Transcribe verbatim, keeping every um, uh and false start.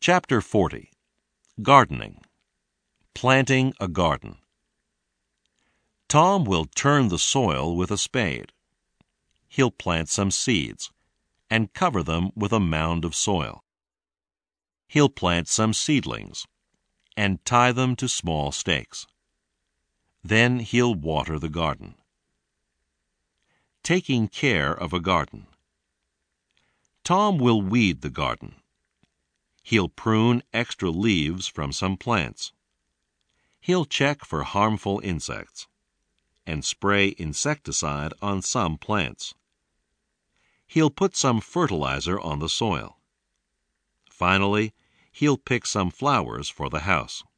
Chapter forty. Gardening. Planting a garden. Tom will turn the soil with a spade. He'll plant some seeds and cover them with a mound of soil. He'll plant some seedlings and tie them to small stakes. Then he'll water the garden. Taking care of a garden. Tom will weed the garden. He'll prune extra leaves from some plants. He'll check for harmful insects and spray insecticide on some plants. He'll put some fertilizer on the soil. Finally, he'll pick some flowers for the house.